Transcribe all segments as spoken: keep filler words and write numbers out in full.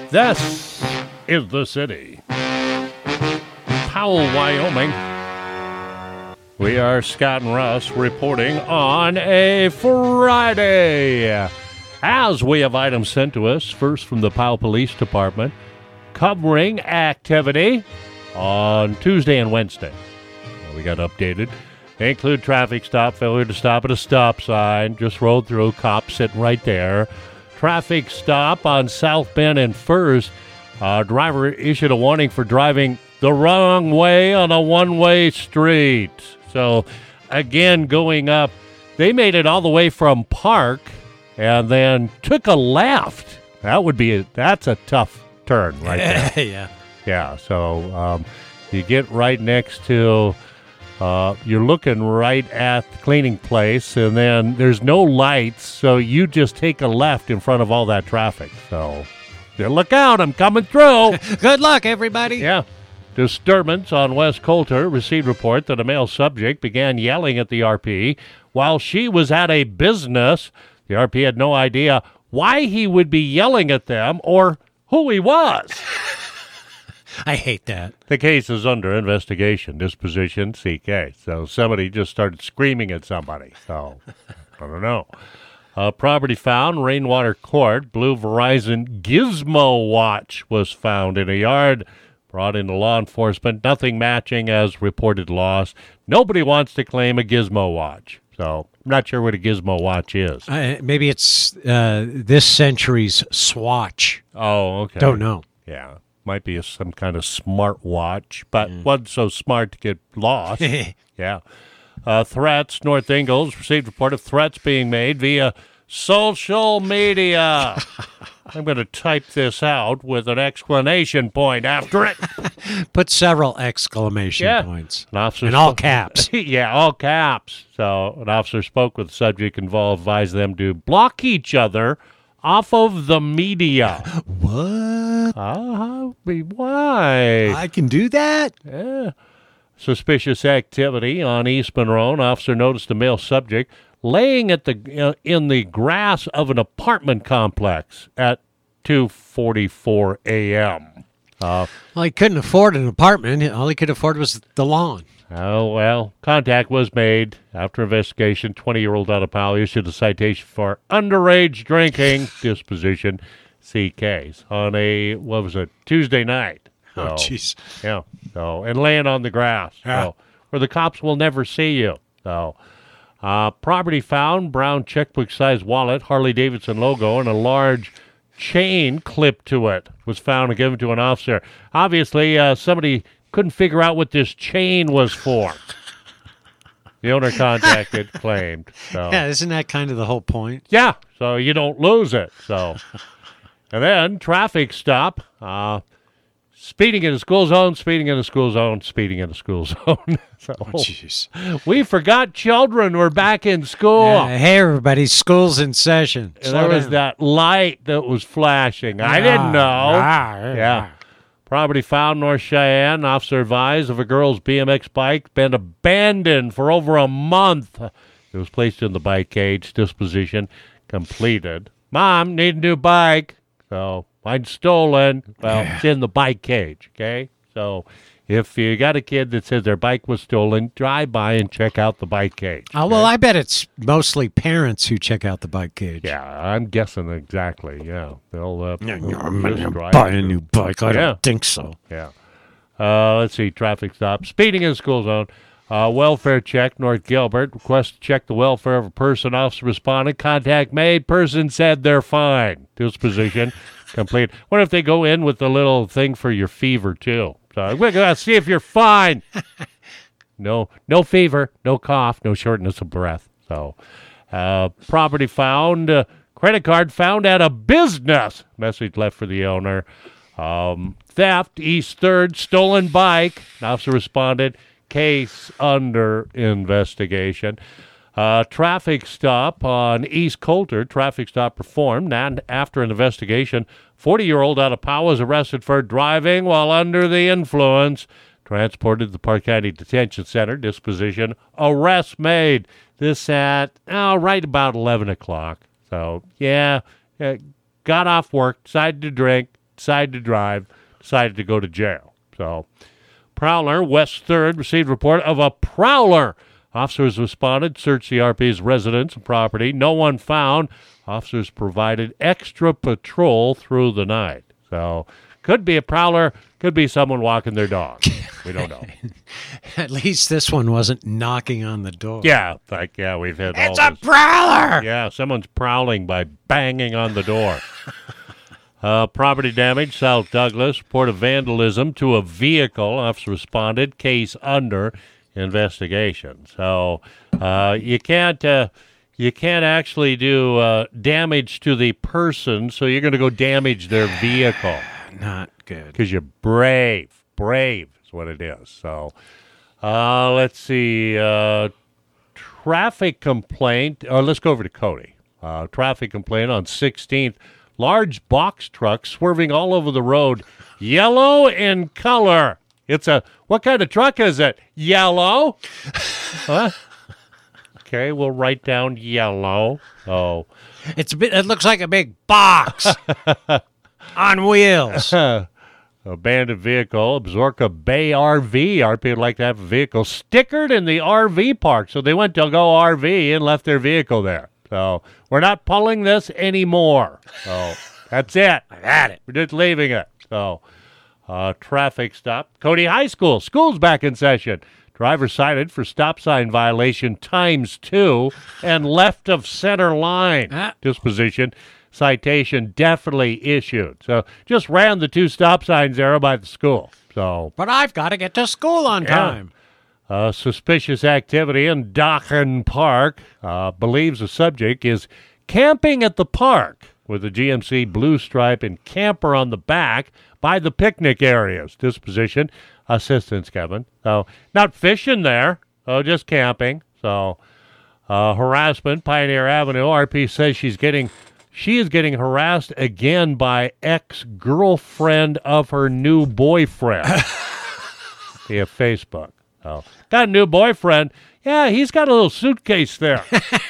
This is the city. Powell, Wyoming. We are Scott and Russ reporting on a Friday. As we have items sent to us, first from the Powell Police Department, covering activity on Tuesday and Wednesday. We got updated. They include traffic stop, failure to stop at a stop sign, just rolled through, cop sitting right there. Traffic stop on South Bend and Furs. Uh, driver issued a warning for driving the wrong way on a one-way street. So, again, going up, they made it all the way from Park and then took a left. That would be, a, that's a tough turn right there. Yeah. Yeah, so um, you get right next to, uh, you're looking right at the cleaning place, and then there's no lights, so you just take a left in front of all that traffic. So, yeah, look out, I'm coming through. Good luck, everybody. Yeah. Disturbance on West Coulter received report that a male subject began yelling at the R P while she was at a business. The R P had no idea why he would be yelling at them or who he was. I hate that. The case is under investigation. Disposition C K. So somebody just started screaming at somebody. So I don't know. Uh, property found, Rainwater Court. Blue Verizon Gizmo watch was found in a yard. Brought into law enforcement. Nothing matching as reported loss. Nobody wants to claim a Gizmo watch. So I'm not sure what a Gizmo watch is. Uh, maybe it's uh, this century's Swatch. Oh, okay. Don't know. Yeah. Might be a, some kind of smart watch, but mm. wasn't so smart to get lost. Yeah. Uh, threats. North Ingalls received a report of threats being made via social media. I'm going to type this out with an exclamation point after it. Put several exclamation yeah. points. An officer in all sp- caps. Yeah, all caps. So an officer spoke with the subject involved, advised them to block each other off of the media. What? Uh, why? I can do that? Yeah. Suspicious activity on East Monroe. An officer noticed a male subject laying at the uh, in the grass of an apartment complex at two forty-four a.m. Uh, well, he couldn't afford an apartment. All he could afford was the lawn. Oh, well, contact was made. After investigation, twenty-year-old out of Powell issued a citation for underage drinking. Disposition C Ks on a, what was it, Tuesday night. So, oh, jeez. Yeah. So, and laying on the grass. Yeah. So, where the cops will never see you. So, uh, property found, brown checkbook-sized wallet, Harley-Davidson logo, and a large chain clipped to it was found and given to an officer. Obviously, uh, somebody couldn't figure out what this chain was for. The owner contacted, claimed. So. Yeah, isn't that kind of the whole point? Yeah, so you don't lose it. So, and then traffic stop. Uh, speeding in a school zone, speeding in a school zone, speeding in a school zone. So, oh, jeez. We forgot children were back in school. Yeah, hey, everybody, school's in session. And there was that light that was flashing. I didn't know. Ah, yeah. Yeah. Property found North Cheyenne. Officer advised of a girl's B M X bike been abandoned for over a month. It was placed in the bike cage. Disposition completed. Mom, need a new bike. So, mine's stolen. Well, Yeah. it's in the bike cage, okay? So, if you got a kid that says their bike was stolen, drive by and check out the bike cage. Oh, well, I bet it's mostly parents who check out the bike cage. Yeah, I'm guessing exactly. Yeah, they'll. Uh, Yeah, they'll I'm just going to drive buy a through. new bike. I Yeah. don't think so. Yeah. Uh, let's see. Traffic stop. Speeding in the school zone. Uh, welfare check. North Gilbert. Request to check the welfare of a person. Officer responded. Contact made. Person said they're fine. Disposition complete. What if they go in with the little thing for your fever too? So we're gonna see if you're fine. No, no fever, no cough, no shortness of breath. So, uh, property found. Uh, credit card found at a business. Message left for the owner. Um, theft, East third, stolen bike. An officer responded. Case under investigation. Uh, traffic stop on East Coulter. Traffic stop performed. And after an investigation, forty-year-old out of Powell was arrested for driving while under the influence. Transported to the Park County Detention Center. Disposition. Arrest made. This at, oh, right about eleven o'clock. So, yeah, uh, got off work, decided to drink, decided to drive, decided to go to jail. So, prowler, West third, received report of a prowler. Officers responded, searched the R P's residence and property. No one found. Officers provided extra patrol through the night. So, could be a prowler, could be someone walking their dog. We don't know. At least this one wasn't knocking on the door. Yeah, like, yeah, we've had all It's a this. prowler! Yeah, someone's prowling by banging on the door. uh, property damage, South Douglas. Report of vandalism to a vehicle. Officer responded. Case under investigation. So uh, you can't uh, you can't actually do uh, damage to the person, so you're going to go damage their vehicle. Not good. Because you're brave. Brave is what it is. So uh, let's see. Uh, traffic complaint. Or let's go over to Cody. Uh, traffic complaint on sixteenth. Large box truck swerving all over the road. Yellow in color. It's a, what kind of truck is it? Yellow? Huh? Okay, we'll write down yellow. Oh. It's a bit, it looks like a big box on wheels. Abandoned vehicle, Absaroka Bay R V. R P would like to have a vehicle stickered in the R V park. So they went to go R V and left their vehicle there. So we're not pulling this anymore. So that's it. I've had it. We're just leaving it. So uh, traffic stop. Cody High School. School's back in session. Driver cited for stop sign violation times two and left of center line. Ah. Disposition. Citation definitely issued. So just ran the two stop signs there by the school. So But I've got to get to school on Yeah. time. uh, suspicious activity in Dachen Park. Uh, believes the subject is camping at the park with a G M C blue stripe and camper on the back by the picnic areas. Disposition. Assistance, Kevin. So not fishing there. Oh, just camping. So uh, harassment, Pioneer Avenue. R P says she's getting... She is getting harassed again by ex-girlfriend of her new boyfriend via Facebook. Oh, got a new boyfriend. Yeah, he's got a little suitcase there.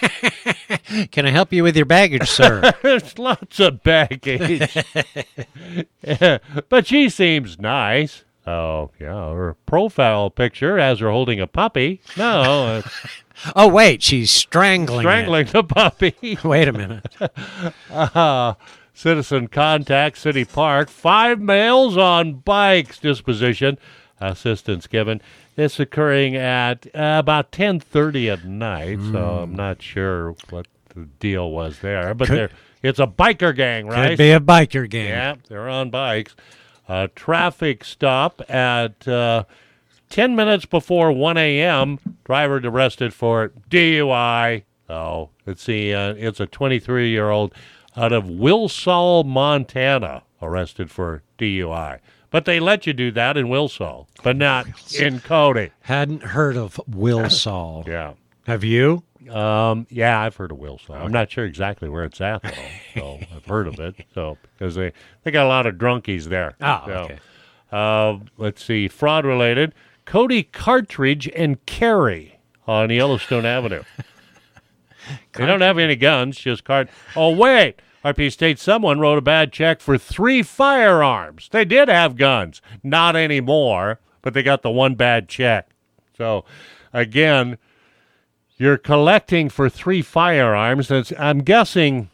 Can I help you with your baggage, sir? There's lots of baggage. Yeah, but she seems nice. Oh, yeah, her profile picture has her holding a puppy. No, uh, Oh, wait, she's strangling strangling the puppy. it. Wait a minute. Uh, citizen contact City Park. Five males on bikes. Disposition. Assistance given. This occurring at uh, about ten thirty at night, so I'm not sure what the deal was there. But Could- there, it's a biker gang, right? Could be a biker gang. Yeah, they're on bikes. Uh, traffic stop at uh, ten minutes before one a.m. Driver arrested for D U I. Oh, let's see. Uh, it's a twenty-three-year-old out of Wilsall, Montana, arrested for D U I. But they let you do that in Wilsall, but not in Cody. Hadn't heard of Wilsall. Yeah. Have you? Um, yeah, I've heard of Wilsall. I'm not sure exactly where it's at, though. So I've heard of it. So because they, they got a lot of drunkies there. Oh, So, okay. Uh, let's see. Fraud related. Cody Cartridge and Carry on Yellowstone Avenue. They don't have any guns, just cart. Oh, wait. R P states someone wrote a bad check for three firearms. They did have guns. Not anymore, but they got the one bad check. So, again, you're collecting for three firearms. That's, I'm guessing,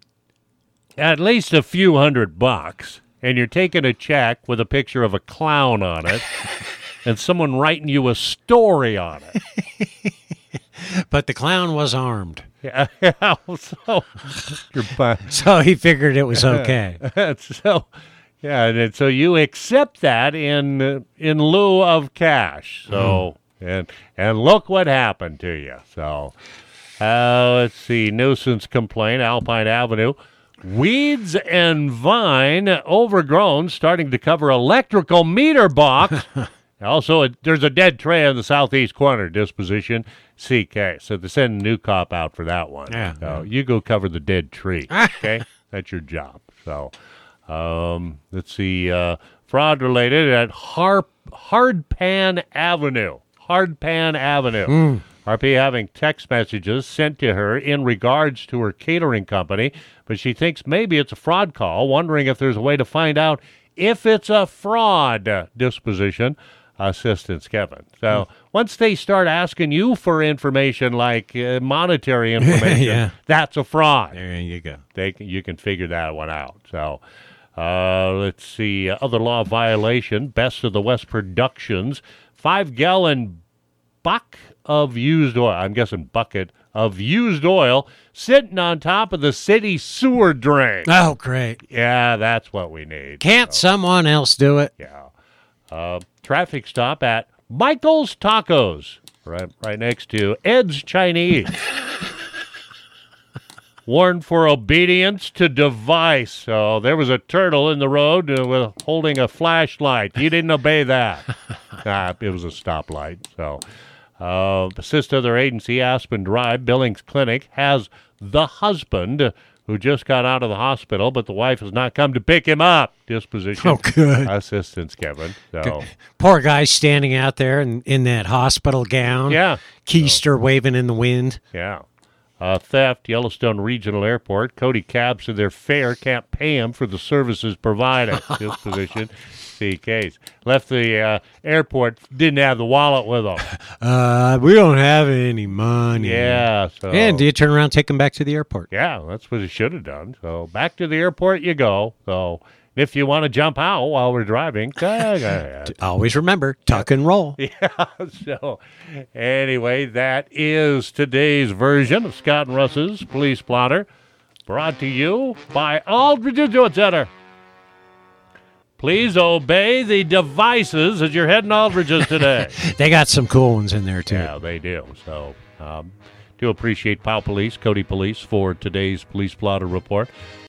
at least a few hundred bucks. And you're taking a check with a picture of a clown on it and someone writing you a story on it. But the clown was armed. Yeah, yeah, so you're fine. So he figured it was okay. so, yeah, and then- so you accept that in uh, in lieu of cash. So, and and look what happened to you. So, uh, let's see, nuisance complaint, Alpine Avenue. Weeds and vine overgrown, starting to cover electrical meter box. Also, it, there's a dead tree in the southeast corner. Disposition C K. So they send a new cop out for that one. Yeah. So you go cover the dead tree. Okay, that's your job. So, um, let's see. Uh, fraud related at Harp Hardpan Avenue. Hardpan Avenue. R P having text messages sent to her in regards to her catering company, but she thinks maybe it's a fraud call, wondering if there's a way to find out if it's a fraud. Disposition assistance, Kevin. So once they start asking you for information like uh, monetary information, Yeah. that's a fraud. There you go. They can, you can figure that one out. So uh, let's see. Uh, other law violation, Best of the West Productions, five-gallon buck of used oil, I'm guessing bucket of used oil, sitting on top of the city sewer drain. Oh, great. Yeah, that's what we need. Can't someone else do it? Yeah. Uh, traffic stop at Michael's Tacos, right, right next to Ed's Chinese. Warned for obedience to device. So there was a turtle in the road uh, with, holding a flashlight. You didn't obey that. Nah, it was a stoplight. So uh, assist other agency, Aspen Drive, Billings Clinic, has the husband who just got out of the hospital, but the wife has not come to pick him up. Disposition. Oh, good. Assistance, Kevin. So, Poor guy standing out there in, in that hospital gown. yeah. Keister waving in the wind. Yeah. Uh, theft, Yellowstone Regional Airport. Cody cabs to their fare, can't pay him for the services provided. Disposition, see case. Left the uh, airport, didn't have the wallet with him. Uh, we don't have any money. Yeah. So, And do you turn around and take him back to the airport? yeah, that's what he should have done. So back to the airport you go. So if you want to jump out while we're driving, go ahead. Always remember, tuck and roll. Yeah, so anyway, that is today's version of Scott and Russ's Police Plotter, brought to you by Aldridge Insurance Center. Please obey the devices as you're heading Aldridge's today. They got some cool ones in there, too. Yeah, they do. So um, do appreciate Powell Police, Cody Police for today's Police Plotter report.